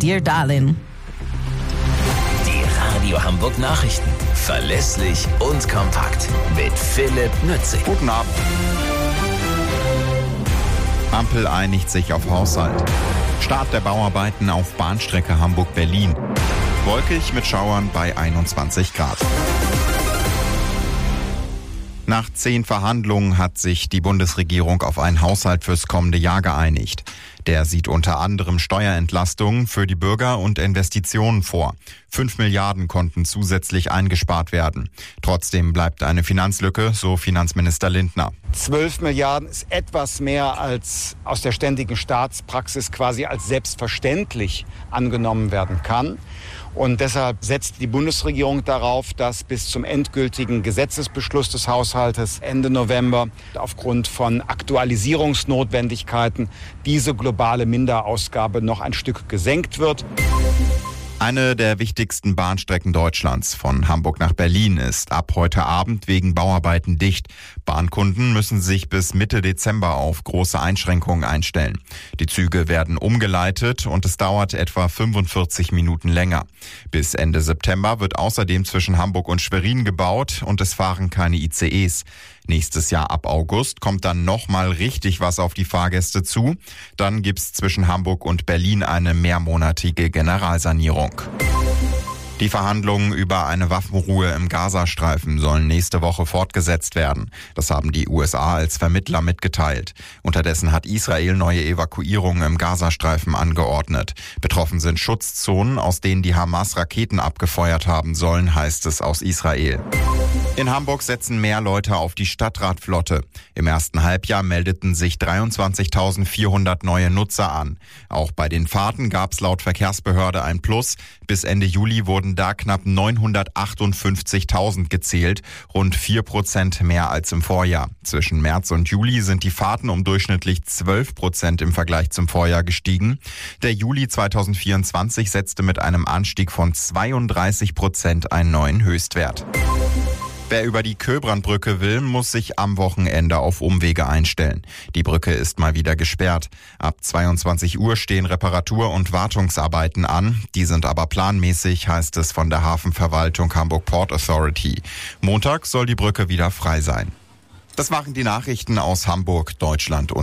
Dear Darling. Die Radio Hamburg Nachrichten. Verlässlich und kompakt. Mit Philipp Nützig. Guten Abend. Ampel einigt sich auf Haushalt. Start der Bauarbeiten auf Bahnstrecke Hamburg-Berlin. Wolkig mit Schauern bei 21 Grad. Nach 10 Verhandlungen hat sich die Bundesregierung auf einen Haushalt fürs kommende Jahr geeinigt. Der sieht unter anderem Steuerentlastungen für die Bürger und Investitionen vor. 5 Milliarden konnten zusätzlich eingespart werden. Trotzdem bleibt eine Finanzlücke, so Finanzminister Lindner. 12 Milliarden ist etwas mehr als aus der ständigen Staatspraxis quasi als selbstverständlich angenommen werden kann. Und deshalb setzt die Bundesregierung darauf, dass bis zum endgültigen Gesetzesbeschluss des Haushaltes Ende November aufgrund von Aktualisierungsnotwendigkeiten diese globale Minderausgabe noch ein Stück gesenkt wird. Eine der wichtigsten Bahnstrecken Deutschlands von Hamburg nach Berlin ist ab heute Abend wegen Bauarbeiten dicht. Bahnkunden müssen sich bis Mitte Dezember auf große Einschränkungen einstellen. Die Züge werden umgeleitet und es dauert etwa 45 Minuten länger. Bis Ende September wird außerdem zwischen Hamburg und Schwerin gebaut und es fahren keine ICEs. Nächstes Jahr ab August kommt dann nochmal richtig was auf die Fahrgäste zu. Dann gibt's zwischen Hamburg und Berlin eine mehrmonatige Generalsanierung. Die Verhandlungen über eine Waffenruhe im Gazastreifen sollen nächste Woche fortgesetzt werden. Das haben die USA als Vermittler mitgeteilt. Unterdessen hat Israel neue Evakuierungen im Gazastreifen angeordnet. Betroffen sind Schutzzonen, aus denen die Hamas Raketen abgefeuert haben sollen, heißt es aus Israel. In Hamburg setzen mehr Leute auf die Stadtradflotte. Im ersten Halbjahr meldeten sich 23.400 neue Nutzer an. Auch bei den Fahrten gab es laut Verkehrsbehörde ein Plus. Bis Ende Juli wurden da knapp 958.000 gezählt, rund 4% mehr als im Vorjahr. Zwischen März und Juli sind die Fahrten um durchschnittlich 12% im Vergleich zum Vorjahr gestiegen. Der Juli 2024 setzte mit einem Anstieg von 32% einen neuen Höchstwert. Wer über die Köbrandbrücke will, muss sich am Wochenende auf Umwege einstellen. Die Brücke ist mal wieder gesperrt. Ab 22 Uhr stehen Reparatur- und Wartungsarbeiten an. Die sind aber planmäßig, heißt es von der Hafenverwaltung Hamburg Port Authority. Montag soll die Brücke wieder frei sein. Das waren die Nachrichten aus Hamburg, Deutschland und